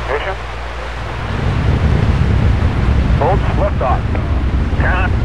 Ignition. Bolts, liftoff. 10.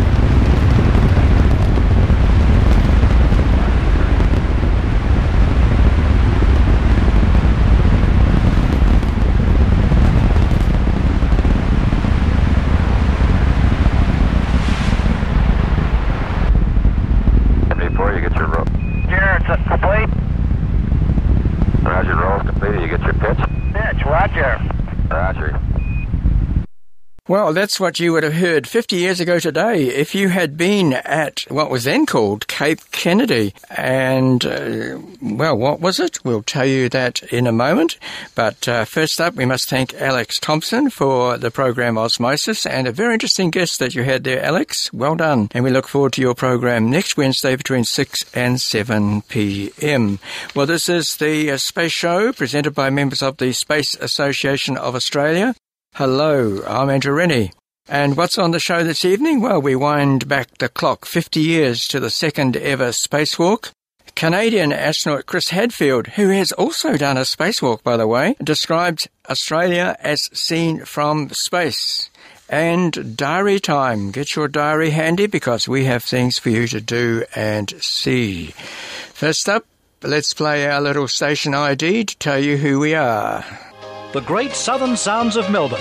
Before you get your roll. Garrett's complete. Roger, roll complete. You get your pitch? Pitch, roger. Roger. Well, that's what you would have heard 50 years ago today if you had been at what was then called Cape Kennedy. And, well, what was it? We'll tell you that in a moment. But first up, we must thank Alex Thompson for the program Osmosis, and a very interesting guest that you had there, Alex. Well done. And we look forward to your program next Wednesday between 6 and 7 p.m. Well, this is the Space Show presented by members of the Space Association of Australia. Hello, I'm Andrew Rennie. And what's on the show this evening? Well, we wind back the clock 50 years to the second ever spacewalk. Canadian astronaut Chris Hadfield, who has also done a spacewalk, by the way, describes Australia as seen from space. And diary time. Get your diary handy because we have things for you to do and see. First up, let's play our little station ID to tell you who we are. The Great Southern Sounds of Melbourne,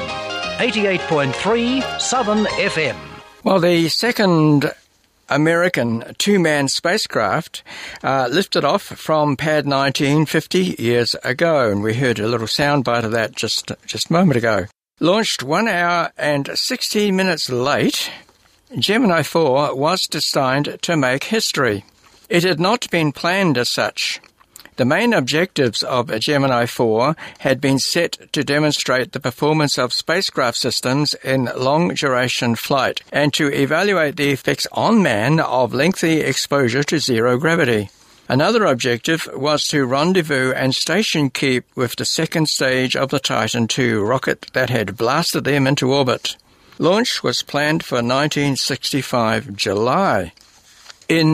88.3 Southern FM. Well, the second American two-man spacecraft lifted off from Pad 19 50 years ago, and we heard a little soundbite of that just a moment ago. Launched 1 hour and 16 minutes late, Gemini 4 was designed to make history. It had not been planned as such. The main objectives of Gemini 4 had been set to demonstrate the performance of spacecraft systems in long-duration flight and to evaluate the effects on man of lengthy exposure to zero gravity. Another objective was to rendezvous and station keep with the second stage of the Titan II rocket that had blasted them into orbit. Launch was planned for 1965 July. In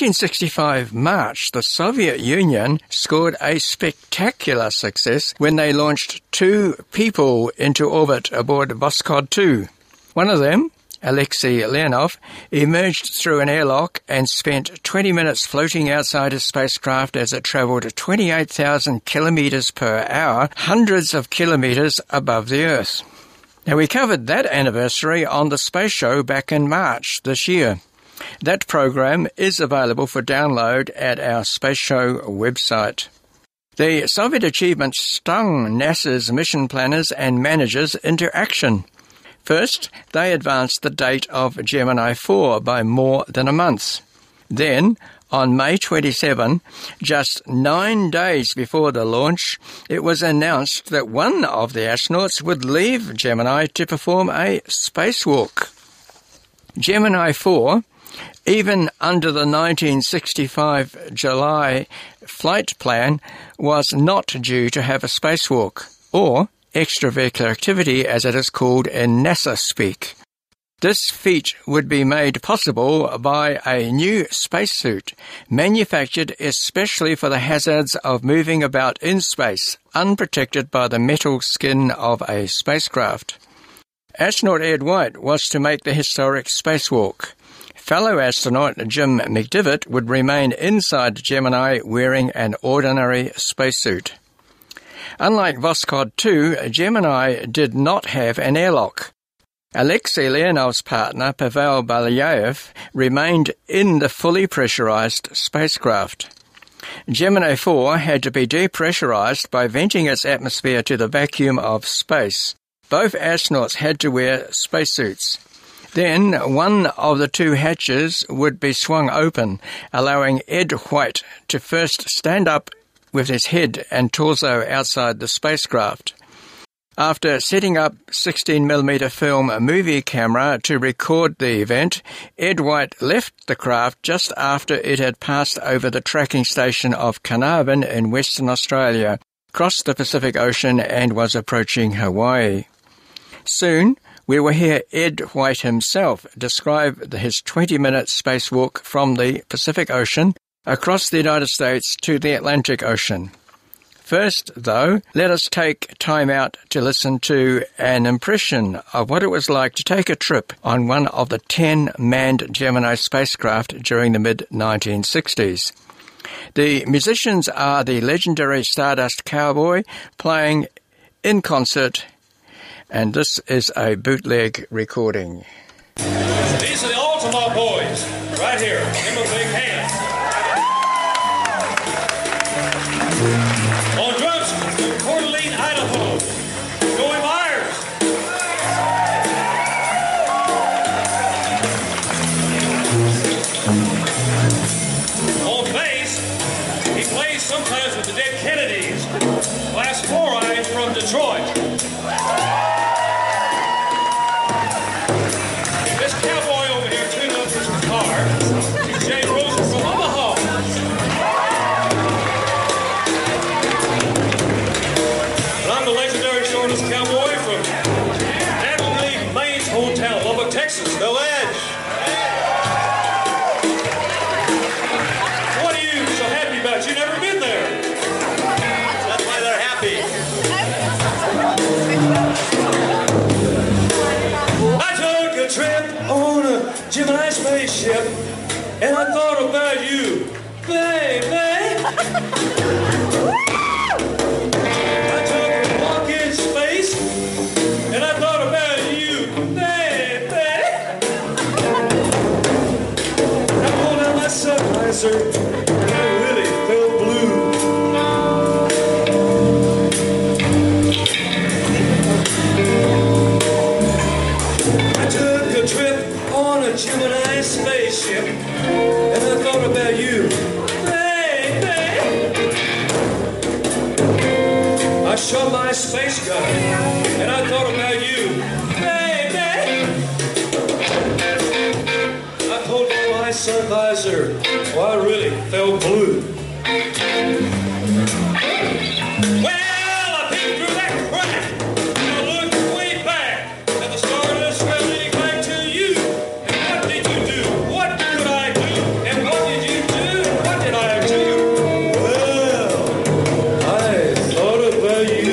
1965 March, the Soviet Union scored a spectacular success when they launched 2 people into orbit aboard Voskhod 2. One of them, Alexei Leonov, emerged through an airlock and spent 20 minutes floating outside his spacecraft as it travelled 28,000 kilometres per hour, hundreds of kilometres above the Earth. Now, we covered that anniversary on the Space Show back in March this year. That program is available for download at our Space Show website. The Soviet achievement stung NASA's mission planners and managers into action. First, they advanced the date of Gemini 4 by more than a month. Then, on May 27, just 9 days before the launch, it was announced that one of the astronauts would leave Gemini to perform a spacewalk. Gemini 4, even under the 1965 July flight plan, was not due to have a spacewalk, or extravehicular activity as it is called in NASA speak. This feat would be made possible by a new spacesuit, manufactured especially for the hazards of moving about in space, unprotected by the metal skin of a spacecraft. Astronaut Ed White was to make the historic spacewalk. Fellow astronaut Jim McDivitt would remain inside Gemini wearing an ordinary spacesuit. Unlike Voskhod 2, Gemini did not have an airlock. Alexei Leonov's partner, Pavel Balyaev, remained in the fully pressurized spacecraft. Gemini 4 had to be depressurized by venting its atmosphere to the vacuum of space. Both astronauts had to wear spacesuits. Then one of the 2 hatches would be swung open, allowing Ed White to first stand up with his head and torso outside the spacecraft. After setting up 16mm film movie camera to record the event, Ed White left the craft just after it had passed over the tracking station of Carnarvon in Western Australia, crossed the Pacific Ocean and was approaching Hawaii. Soon, we will hear Ed White himself describe his 20-minute spacewalk from the Pacific Ocean across the United States to the Atlantic Ocean. First, though, let us take time out to listen to an impression of what it was like to take a trip on one of the 10 manned Gemini spacecraft during the mid-1960s. The musicians are the legendary Stardust Cowboy playing in concert, and this is a bootleg recording. These are the Altamont boys, right here. Give them a big hand. On drums from Coeur d'Alene, Idaho, Joey Myers. On bass, he plays sometimes with the Dead Kennedys. Last Chloride from Detroit. This cowboy over here tuned up his guitar. Jay Rosen from Omaha. And I'm the legendary shortest cowboy from Natalie Main's hometown, Lubbock, Texas, The Edge. What are you so happy about? You've never been there. That's why they're happy. I took a trip on a Gemini spaceship, and I thought about you, baby. I took a walk in space, and I thought about you, baby. I pulled out my sunriser, and I really felt blue. I took a trip on a Gemini spaceship, and I thought about you, baby. I shot my space gun, and I thought about you, baby. I pulled on my sun visor, well, I really felt blue. Well, I peeked through that crack, and I looked way back at the stardust leading back to you. And what did you do? What could I do? And what did you do? And what did I do? Well, I thought about you.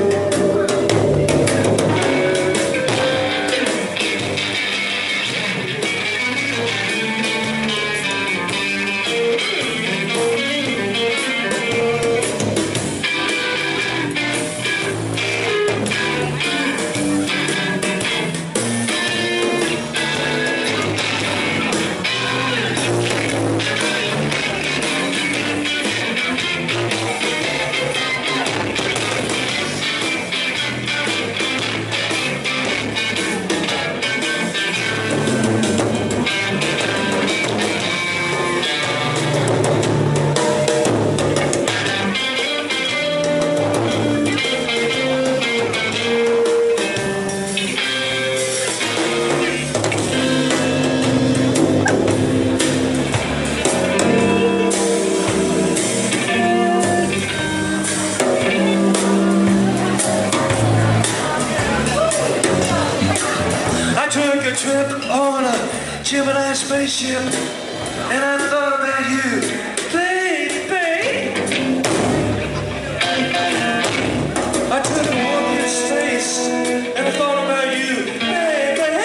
I took a trip on a Gemini spaceship, and I thought about you, baby. I took a walk in space, and I thought about you, baby.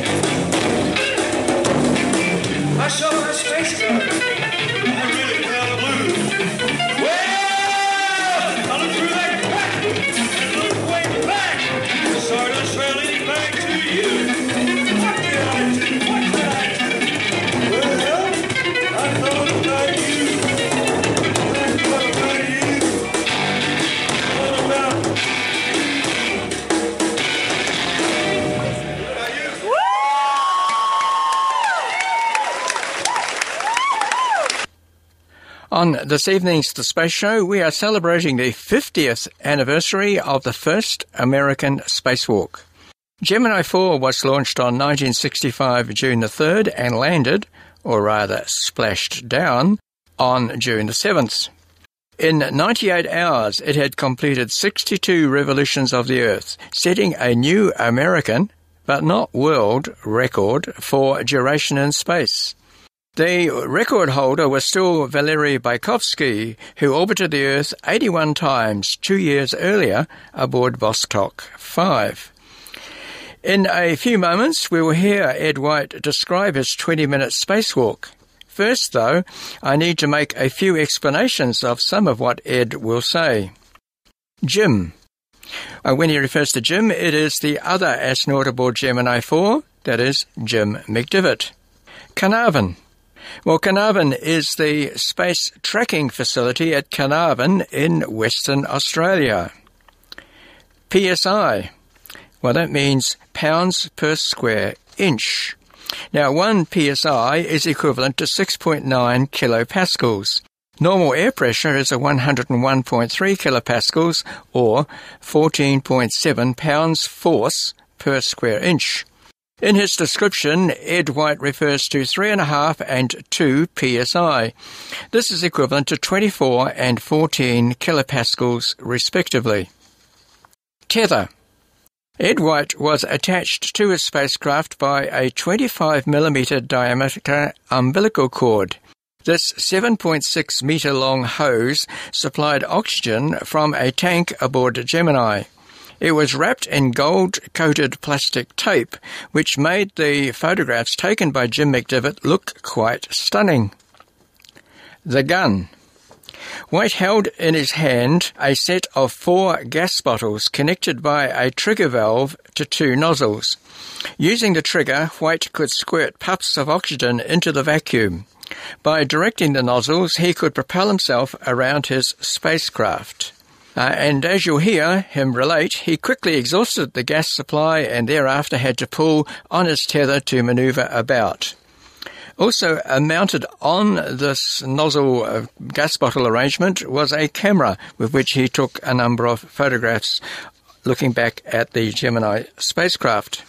I shot my space gun, I really felt blue. Well, I looked through that crack, and looked way back. The stardust trail leading back to you. What did I do? What did I do? Well, I thought about you. I thought about you. What about On this evening's The Space Show, we are celebrating the 50th anniversary of the first American spacewalk. Gemini 4 was launched on 1965 June the 3rd and landed, or rather splashed down, on June the 7th. In 98 hours, it had completed 62 revolutions of the Earth, setting a new American, but not world, record for duration in space. The record holder was still Valery Bykovsky, who orbited the Earth 81 times 2 years earlier aboard Vostok 5. In a few moments, we will hear Ed White describe his 20-minute spacewalk. First, though, I need to make a few explanations of some of what Ed will say. Jim. When he refers to Jim, it is the other astronaut aboard Gemini 4, that is, Jim McDivitt. Carnarvon. Well, Carnarvon is the space tracking facility at Carnarvon in Western Australia. PSI. Well, that means pounds per square inch. Now, 1 psi is equivalent to 6.9 kilopascals. Normal air pressure is 101.3 kilopascals, or 14.7 pounds force per square inch. In his description, Ed White refers to 3.5 and 2 psi. This is equivalent to 24 and 14 kilopascals, respectively. Tether. Ed White was attached to his spacecraft by a 25mm diameter umbilical cord. This 7.6-metre-long hose supplied oxygen from a tank aboard Gemini. It was wrapped in gold-coated plastic tape, which made the photographs taken by Jim McDivitt look quite stunning. The gun. White held in his hand a set of 4 gas bottles connected by a trigger valve to 2 nozzles. Using the trigger, White could squirt puffs of oxygen into the vacuum. By directing the nozzles, he could propel himself around his spacecraft. And as you'll hear him relate, he quickly exhausted the gas supply and thereafter had to pull on his tether to manoeuvre about. Also mounted on this nozzle gas bottle arrangement was a camera with which he took a number of photographs looking back at the Gemini spacecraft.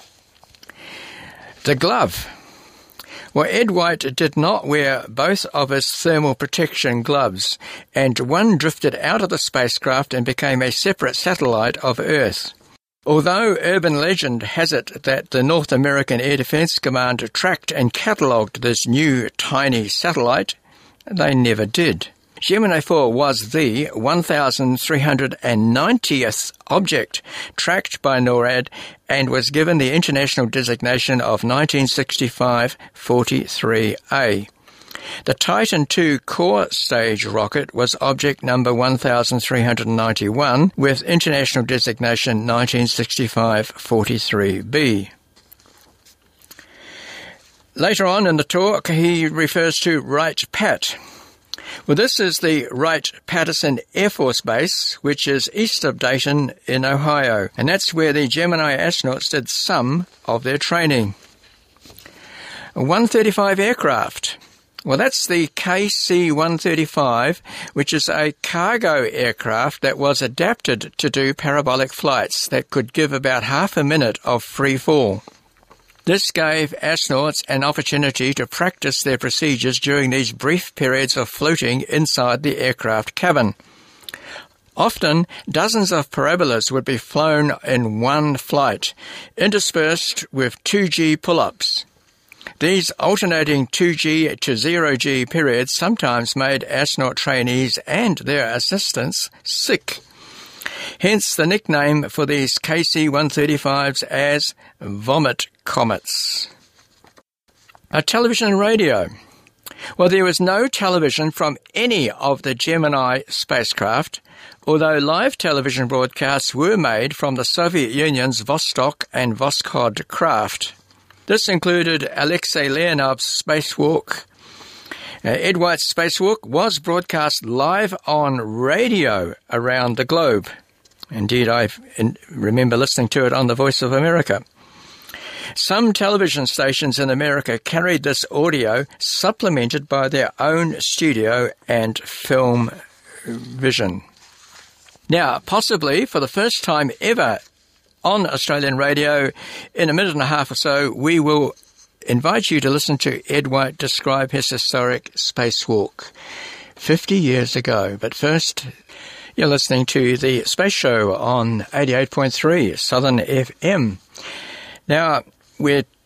The glove. Well, Ed White did not wear both of his thermal protection gloves, and one drifted out of the spacecraft and became a separate satellite of Earth. Although urban legend has it that the North American Air Defense Command tracked and catalogued this new tiny satellite, they never did. Gemini 4 was the 1,390th object tracked by NORAD and was given the international designation of 1965-43A. The Titan II core stage rocket was object number 1391 with international designation 1965-43B. Later on in the talk, he refers to Wright-Patt. Well, this is the Wright-Patterson Air Force Base, which is east of Dayton in Ohio, and that's where the Gemini astronauts did some of their training. 135 aircraft. Well, that's the KC-135, which is a cargo aircraft that was adapted to do parabolic flights that could give about half a minute of free fall. This gave astronauts an opportunity to practice their procedures during these brief periods of floating inside the aircraft cabin. Often, dozens of parabolas would be flown in one flight, interspersed with 2G pull-ups. These alternating 2G to 0G periods sometimes made astronaut trainees and their assistants sick. Hence the nickname for these KC-135s as vomit comets. Television and radio. Well, there was no television from any of the Gemini spacecraft, although live television broadcasts were made from the Soviet Union's Vostok and Voskhod craft. This included Alexei Leonov's spacewalk. Ed White's spacewalk was broadcast live on radio around the globe. Indeed, I remember listening to it on the Voice of America. Some television stations in America carried this audio supplemented by their own studio and film vision. Now, possibly for the first time ever on Australian radio, in a minute and a half or so, we will invite you to listen to Ed White describe his historic spacewalk 50 years ago. But first, you're listening to the Space Show on 88.3 Southern FM. Now, we're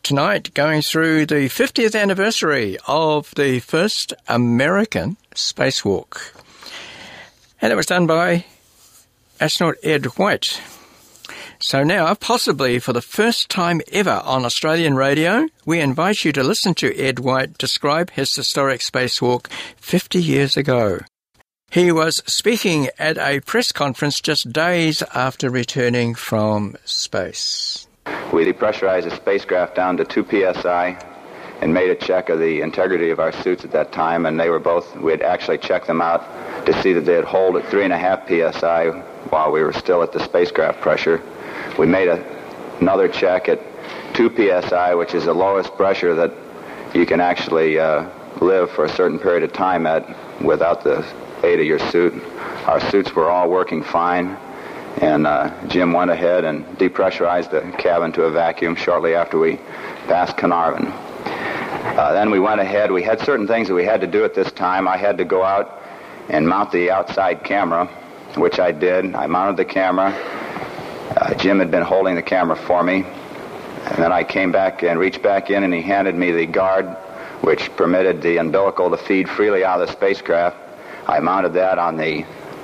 tonight going through the 50th anniversary of the first American spacewalk. And it was done by astronaut Ed White. So now, possibly for the first time ever on Australian radio, we invite you to listen to Ed White describe his historic spacewalk 50 years ago. He was speaking at a press conference just days after returning from space. We depressurized the spacecraft down to 2 psi and made a check of the integrity of our suits at that time, and we had actually checked them out to see that they'd hold at 3.5 psi while we were still at the spacecraft pressure. We made another check at 2 psi, which is the lowest pressure that you can actually live for a certain period of time at without the aid of your suit. Our suits were all working fine, and Jim went ahead and depressurized the cabin to a vacuum shortly after we passed Carnarvon. Then we went ahead. We had certain things that we had to do at this time. I had to go out and mount the outside camera, which I did. I mounted the camera. Jim had been holding the camera for me. And then I came back and reached back in, and he handed me the guard, which permitted the umbilical to feed freely out of the spacecraft. I mounted that on the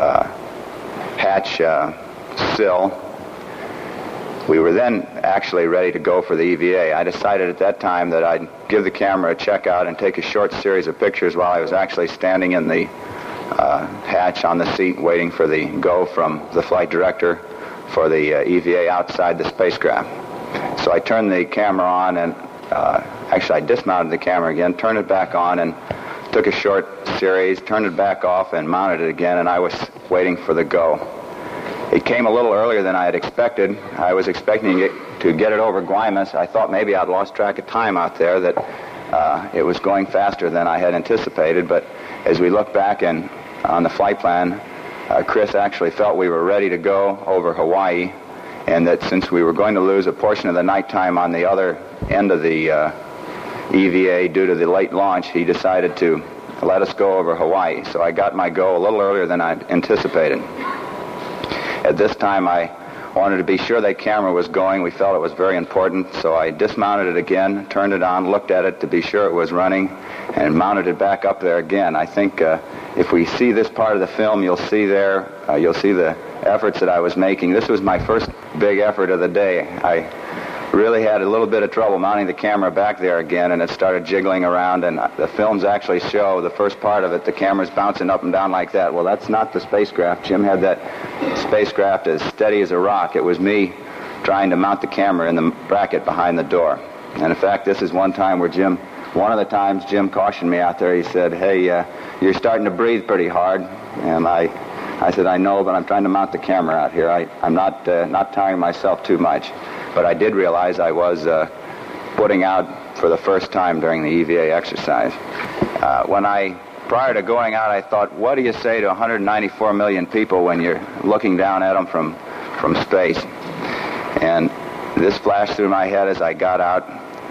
hatch sill. We were then actually ready to go for the EVA. I decided at that time that I'd give the camera a check out and take a short series of pictures while I was actually standing in the hatch on the seat waiting for the go from the flight director for the EVA outside the spacecraft. So I turned the camera on, and actually I dismounted the camera again, turned it back on, and took a short series, turned it back off, and mounted it again, and I was waiting for the go. It came a little earlier than I had expected. I was expecting it to get it over Guaymas. I thought maybe I'd lost track of time out there, that it was going faster than I had anticipated, but as we look back and on the flight plan, Chris actually felt we were ready to go over Hawaii, and that since we were going to lose a portion of the nighttime on the other end of the EVA due to the late launch, he decided to let us go over Hawaii. So I got my go a little earlier than I'd anticipated. At this time, I wanted to be sure that camera was going. We felt it was very important, so I dismounted it again, turned it on, looked at it to be sure it was running, and mounted it back up there again. I think if we see this part of the film, you'll see the efforts that I was making. This was my first big effort of the day. I really had a little bit of trouble mounting the camera back there again, and it started jiggling around, and the films actually show the first part of it, the camera's bouncing up and down like that. Well, that's not the spacecraft. Jim had that spacecraft as steady as a rock. It was me trying to mount the camera in the bracket behind the door. And in fact, this is one of the times Jim cautioned me out there. He said, "Hey, you're starting to breathe pretty hard." And I said, "I know, but I'm trying to mount the camera out here. I'm not tiring myself too much." But I did realize I was putting out for the first time during the EVA exercise. Prior to going out, I thought, what do you say to 194 million people when you're looking down at them from space? And this flashed through my head as I got out.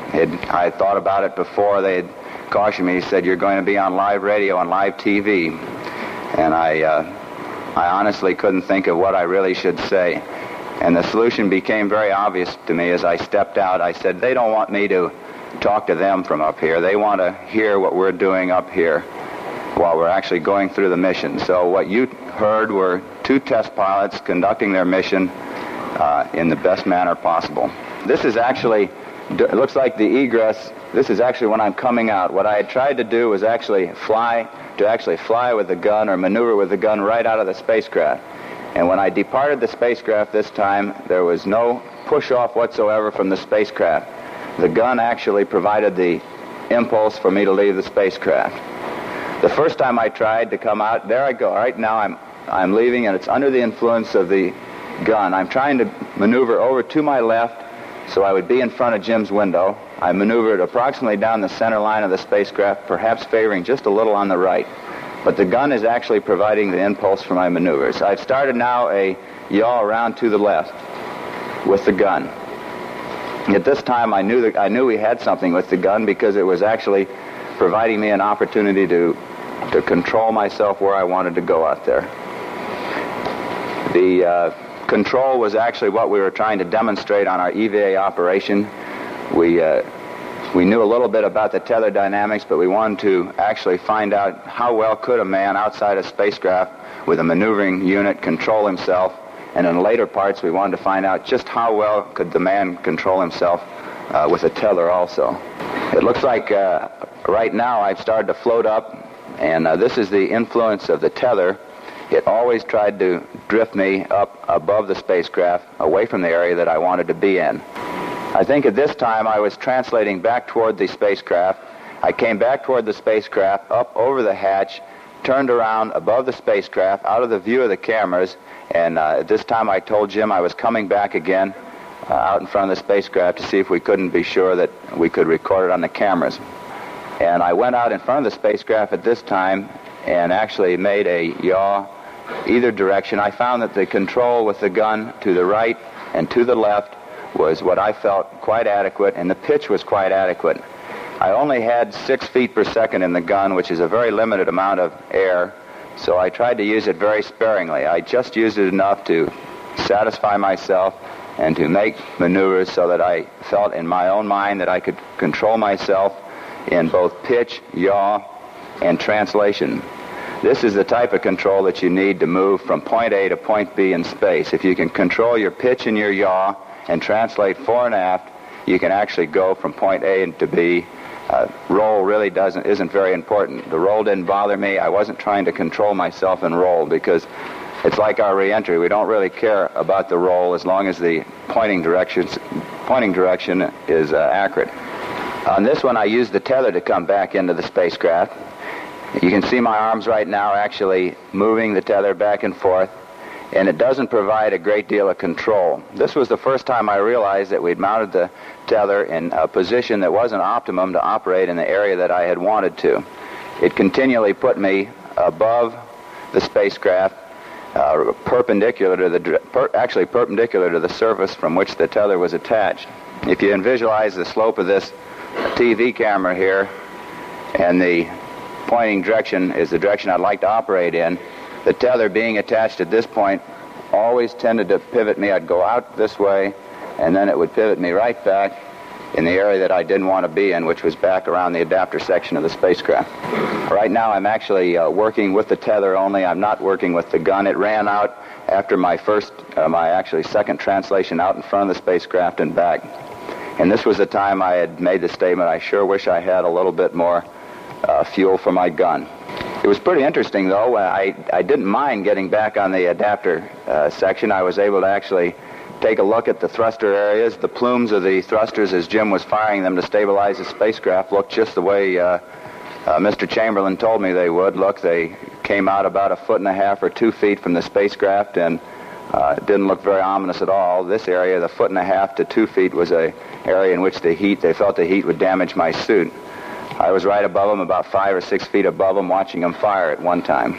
I had thought about it before. They had cautioned me. He said, "You're going to be on live radio, on live TV." And I honestly couldn't think of what I really should say. And the solution became very obvious to me as I stepped out. I said, they don't want me to talk to them from up here. They want to hear what we're doing up here while we're actually going through the mission. So what you heard were 2 test pilots conducting their mission in the best manner possible. This is actually, it looks like the egress, this is actually when I'm coming out. What I had tried to do was actually fly with the gun or maneuver with the gun right out of the spacecraft. And when I departed the spacecraft this time, there was no push-off whatsoever from the spacecraft. The gun actually provided the impulse for me to leave the spacecraft. The first time I tried to come out, there I go. Right now I'm leaving, and it's under the influence of the gun. I'm trying to maneuver over to my left so I would be in front of Jim's window. I maneuvered approximately down the center line of the spacecraft, perhaps favoring just a little on the right. But the gun is actually providing the impulse for my maneuvers. I've started now a yaw around to the left with the gun. At this time, I knew we had something with the gun because it was actually providing me an opportunity to control myself where I wanted to go out there. The control was actually what we were trying to demonstrate on our EVA operation. We We knew a little bit about the tether dynamics, but we wanted to actually find out how well could a man outside a spacecraft with a maneuvering unit control himself. And in later parts, we wanted to find out just how well could the man control himself with a tether also. It looks like right now I've started to float up, and this is the influence of the tether. It always tried to drift me up above the spacecraft, away from the area that I wanted to be in. I think at this time I was translating back toward the spacecraft. I came back toward the spacecraft, up over the hatch, turned around above the spacecraft, out of the view of the cameras, and at this time I told Jim I was coming back again out in front of the spacecraft to see if we couldn't be sure that we could record it on the cameras. And I went out in front of the spacecraft at this time and actually made a yaw either direction. I found that the control with the gun to the right and to the left was what I felt quite adequate, and the pitch was quite adequate. I only had 6 feet per second in the gun, which is a very limited amount of air, so I tried to use it very sparingly. I just used it enough to satisfy myself and to make maneuvers so that I felt in my own mind that I could control myself in both pitch, yaw, and translation. This is the type of control that you need to move from point A to point B in space. If you can control your pitch and your yaw and translate fore and aft, you can actually go from point A to B. Roll really isn't very important. The roll didn't bother me. I wasn't trying to control myself in roll because it's like our reentry. We don't really care about the roll as long as the pointing direction is accurate. On this one, I used the tether to come back into the spacecraft. You can see my arms right now actually moving the tether back and forth, and it doesn't provide a great deal of control. This was the first time I realized that we'd mounted the tether in a position that wasn't optimum to operate in the area that I had wanted to. It continually put me above the spacecraft, perpendicular to the surface from which the tether was attached. If you visualize the slope of this TV camera here, and the pointing direction is the direction I'd like to operate in, the tether being attached at this point always tended to pivot me. I'd go out this way, and then it would pivot me right back in the area that I didn't want to be in, which was back around the adapter section of the spacecraft. Right now I'm actually working with the tether only. I'm not working with the gun. It ran out after my second translation out in front of the spacecraft and back. And this was the time I had made the statement, I sure wish I had a little bit more fuel for my gun. It was pretty interesting, though. I didn't mind getting back on the adapter section. I was able to actually take a look at the thruster areas. The plumes of the thrusters, as Jim was firing them to stabilize the spacecraft, looked just the way Mr. Chamberlain told me they would look. They came out about 1.5 or 2 feet from the spacecraft, and it didn't look very ominous at all. This area, the 1.5 to 2 feet, was an area in which they felt the heat would damage my suit. I was right above them, about 5 or 6 feet above them, watching them fire at one time.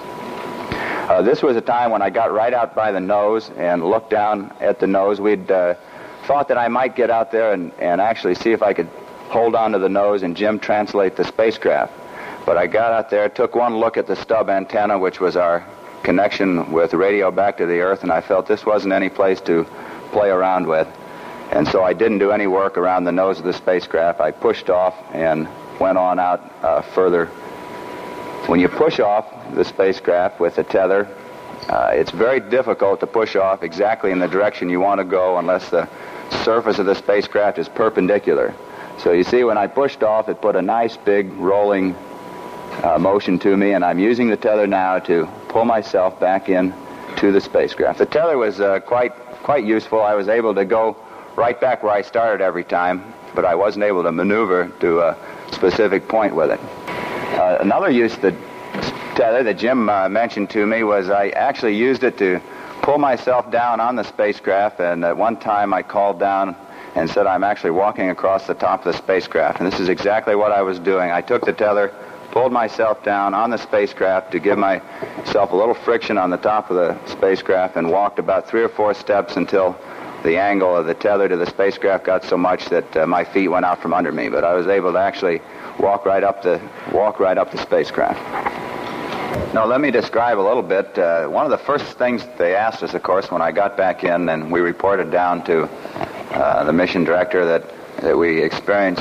This was a time when I got right out by the nose and looked down at the nose. We'd thought that I might get out there and actually see if I could hold on to the nose and Jim translate the spacecraft. But I got out there, took one look at the stub antenna, which was our connection with radio back to the Earth, and I felt this wasn't any place to play around with. And so I didn't do any work around the nose of the spacecraft. I pushed off and went on out further. When you push off the spacecraft with a tether, it's very difficult to push off exactly in the direction you want to go unless the surface of the spacecraft is perpendicular. So you see, when I pushed off, it put a nice big rolling motion to me, and I'm using the tether now to pull myself back in to the spacecraft. The tether was quite useful. I was able to go right back where I started every time, but I wasn't able to maneuver to a specific point with it. Another use of the tether that Jim mentioned to me was I actually used it to pull myself down on the spacecraft, and at one time I called down and said I'm actually walking across the top of the spacecraft, and this is exactly what I was doing. I took the tether, pulled myself down on the spacecraft to give myself a little friction on the top of the spacecraft, and walked about 3 or 4 steps until the angle of the tether to the spacecraft got so much that my feet went out from under me. But I was able to actually walk right up the spacecraft. Now let me describe a little bit. One of the first things they asked us, of course, when I got back in and we reported down to the mission director that we experienced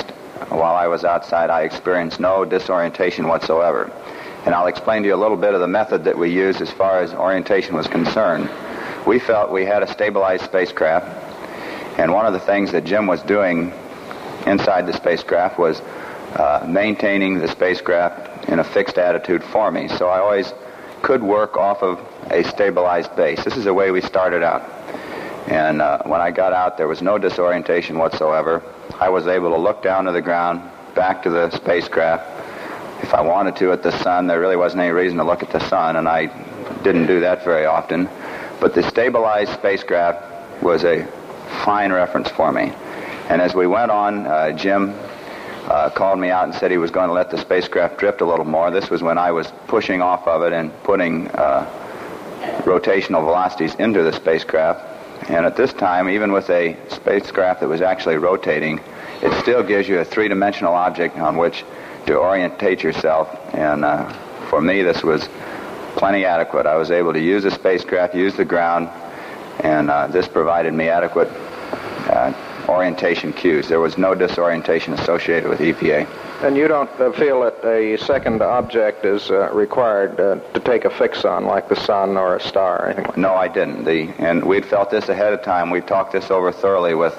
while I was outside, I experienced no disorientation whatsoever. And I'll explain to you a little bit of the method that we used as far as orientation was concerned. We felt we had a stabilized spacecraft, and one of the things that Jim was doing inside the spacecraft was maintaining the spacecraft in a fixed attitude for me. So I always could work off of a stabilized base. This is the way we started out. And when I got out, there was no disorientation whatsoever. I was able to look down to the ground, back to the spacecraft. If I wanted to at the sun, there really wasn't any reason to look at the sun, and I didn't do that very often. But the stabilized spacecraft was a fine reference for me. And as we went on, Jim called me out and said he was going to let the spacecraft drift a little more. This was when I was pushing off of it and putting rotational velocities into the spacecraft. And at this time, even with a spacecraft that was actually rotating, it still gives you a three-dimensional object on which to orientate yourself. And for me, this was plenty adequate. I was able to use the spacecraft, use the ground, and this provided me adequate orientation cues. There was no disorientation associated with EPA. And you don't feel that a second object is required to take a fix on, like the sun or a star or anything like that? No, I didn't. And we'd felt this ahead of time. We talked this over thoroughly with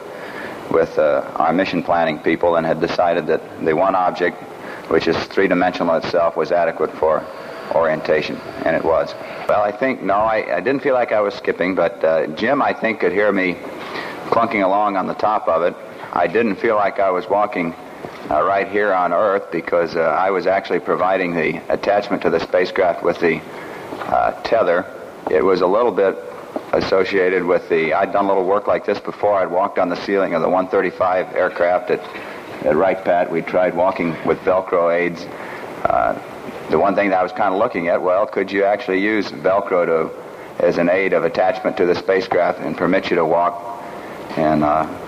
our mission planning people and had decided that the one object, which is three-dimensional itself, was adequate for orientation, and it was. Well, I didn't feel like I was skipping, but Jim, I think, could hear me clunking along on the top of it. I didn't feel like I was walking right here on Earth because I was actually providing the attachment to the spacecraft with the tether. It was a little bit associated with I'd done a little work like this before. I'd walked on the ceiling of the 135 aircraft at Wright-Patt. We tried walking with Velcro aids. The one thing that I was kind of looking at, well, could you actually use Velcro as an aid of attachment to the spacecraft and permit you to walk? And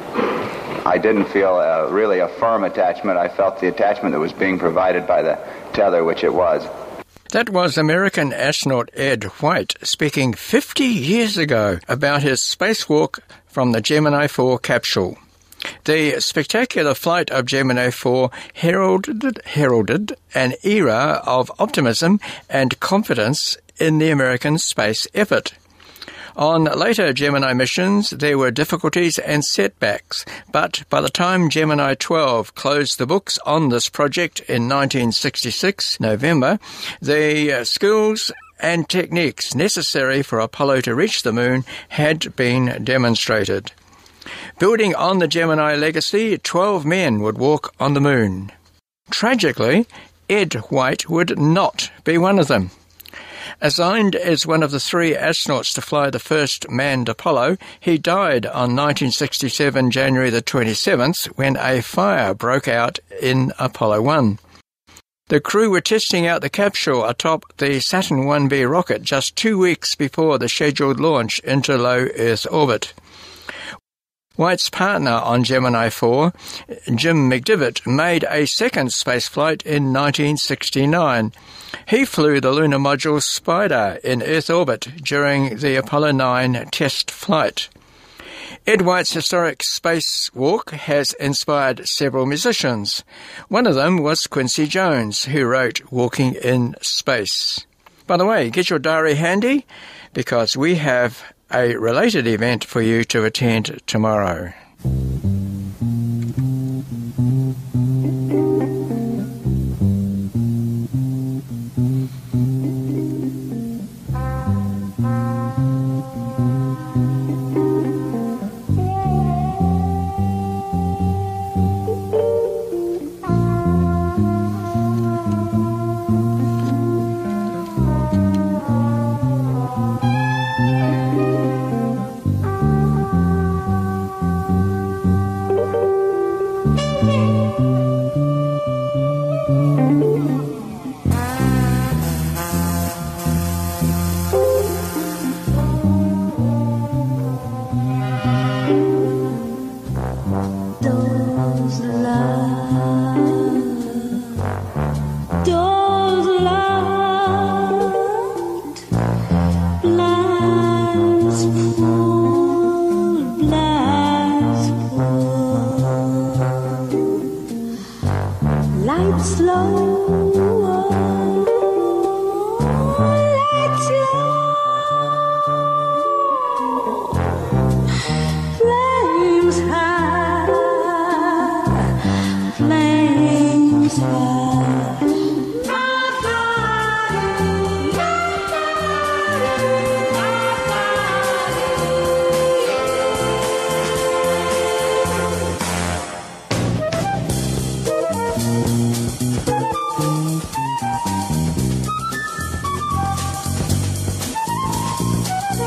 I didn't feel really a firm attachment. I felt the attachment that was being provided by the tether, which it was. That was American astronaut Ed White speaking 50 years ago about his spacewalk from the Gemini 4 capsule. The spectacular flight of Gemini 4 heralded an era of optimism and confidence in the American space effort. On later Gemini missions, there were difficulties and setbacks, but by the time Gemini 12 closed the books on this project in 1966, November, the skills and techniques necessary for Apollo to reach the moon had been demonstrated. Building on the Gemini legacy, 12 men would walk on the moon. Tragically, Ed White would not be one of them. Assigned as one of the 3 astronauts to fly the first manned Apollo, he died on 1967 January the 27th when a fire broke out in Apollo 1. The crew were testing out the capsule atop the Saturn 1B rocket just 2 weeks before the scheduled launch into low Earth orbit. White's partner on Gemini 4, Jim McDivitt, made a second spaceflight in 1969. He flew the lunar module Spider in Earth orbit during the Apollo 9 test flight. Ed White's historic spacewalk has inspired several musicians. One of them was Quincy Jones, who wrote Walking in Space. By the way, get your diary handy, because we have a related event for you to attend tomorrow.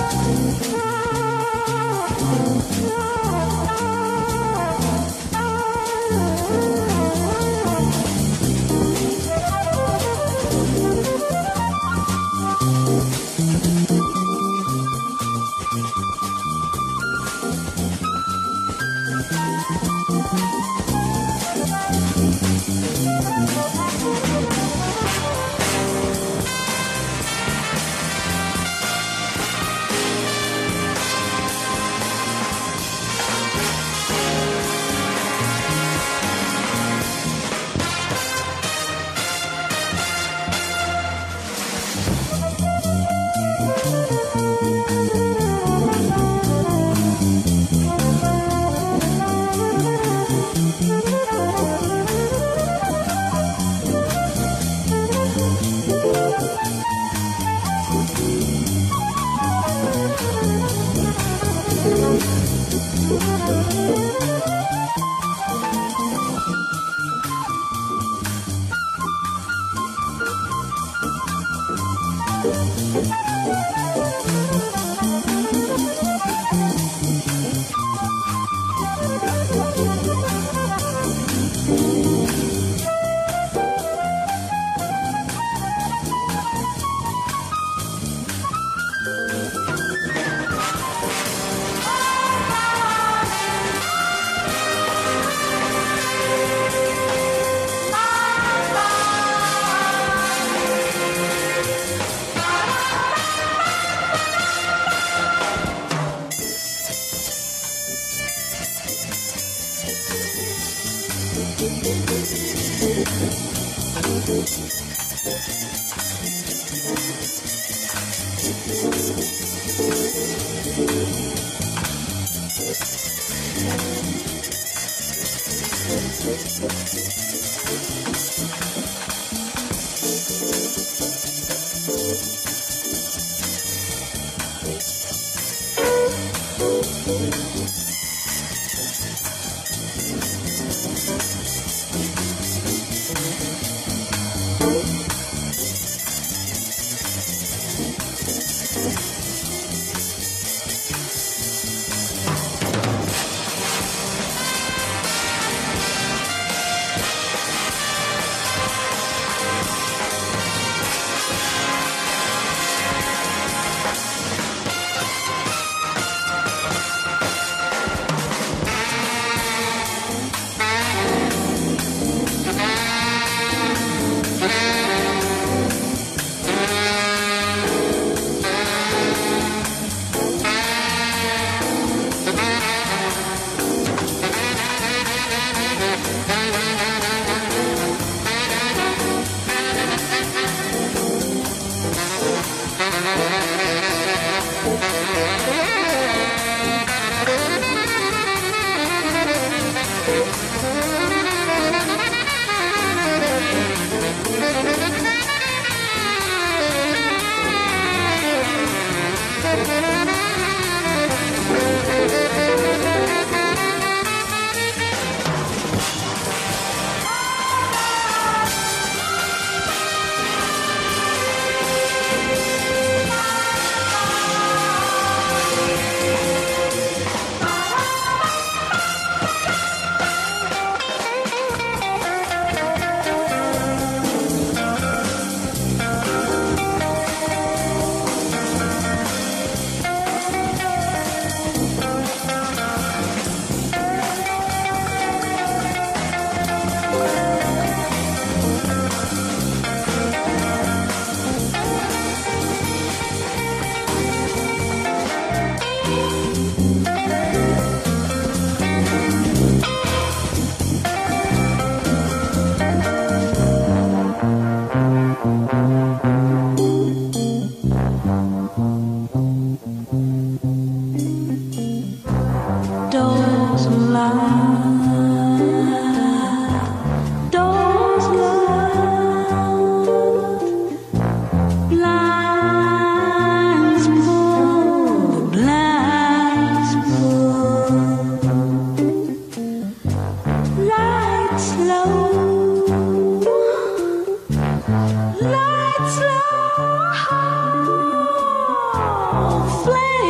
Flame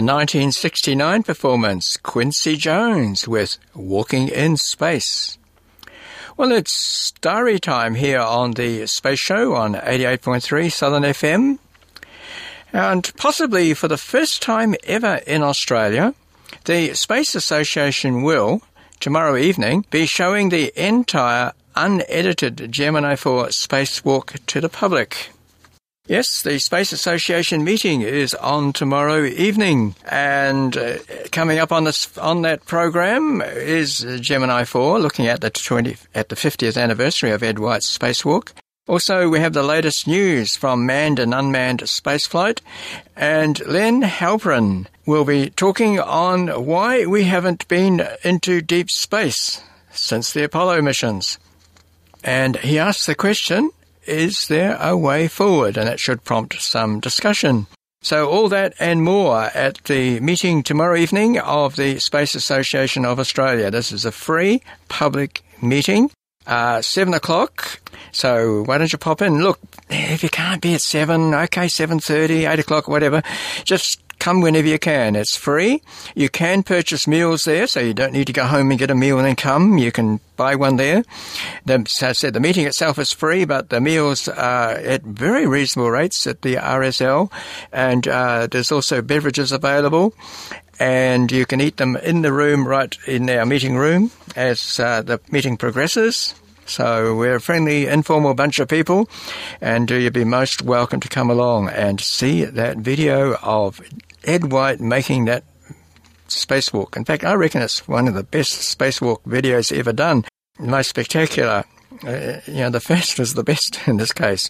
1969 performance, Quincy Jones with Walking in Space. Well, it's diary time here on the Space Show on 88.3 Southern FM. And possibly for the first time ever in Australia, the Space Association will, tomorrow evening, be showing the entire unedited Gemini 4 spacewalk to the public. Yes, the Space Association meeting is on tomorrow evening, and coming up on that program is Gemini 4, looking at the 50th anniversary of Ed White's spacewalk. Also, we have the latest news from manned and unmanned spaceflight, and Len Halperin will be talking on why we haven't been into deep space since the Apollo missions. And he asks the question, is there a way forward? And it should prompt some discussion. So all that and more at the meeting tomorrow evening of the Space Association of Australia. This is a free public meeting, 7 o'clock. So why don't you pop in? Look, if you can't be at 7, okay, 7:30, 8 o'clock, whatever, just come whenever you can. It's free. You can purchase meals there, so you don't need to go home and get a meal and then come. You can buy one there. As I said, the meeting itself is free, but the meals are at very reasonable rates at the RSL, and there's also beverages available, and you can eat them in the room, right in our meeting room, as the meeting progresses. So we're a friendly, informal bunch of people, and you'd be most welcome to come along and see that video of Ed White making that spacewalk. In fact, I reckon it's one of the best spacewalk videos ever done. Most spectacular. The first was the best in this case.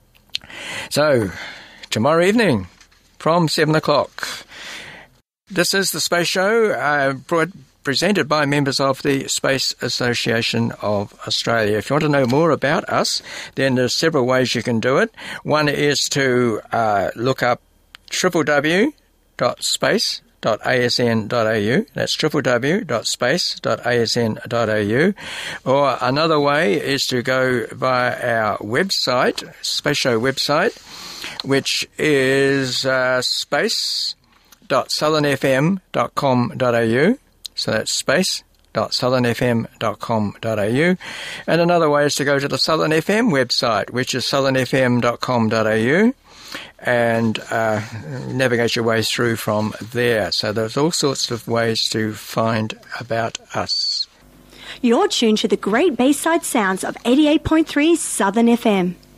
So, tomorrow evening from 7 o'clock. This is the Space Show, presented by members of the Space Association of Australia. If you want to know more about us, then there's several ways you can do it. One is to look up www.space.asn.au. That's www.space.asn.au. Or another way is to go via our website, Space Show website, which is space.southernfm.com.au. So that's space.southernfm.com.au. And another way is to go to the Southern FM website, which is southernfm.com.au, and navigate your way through from there. So there's all sorts of ways to find about us. You're tuned to the great Bayside sounds of 88.3 Southern FM.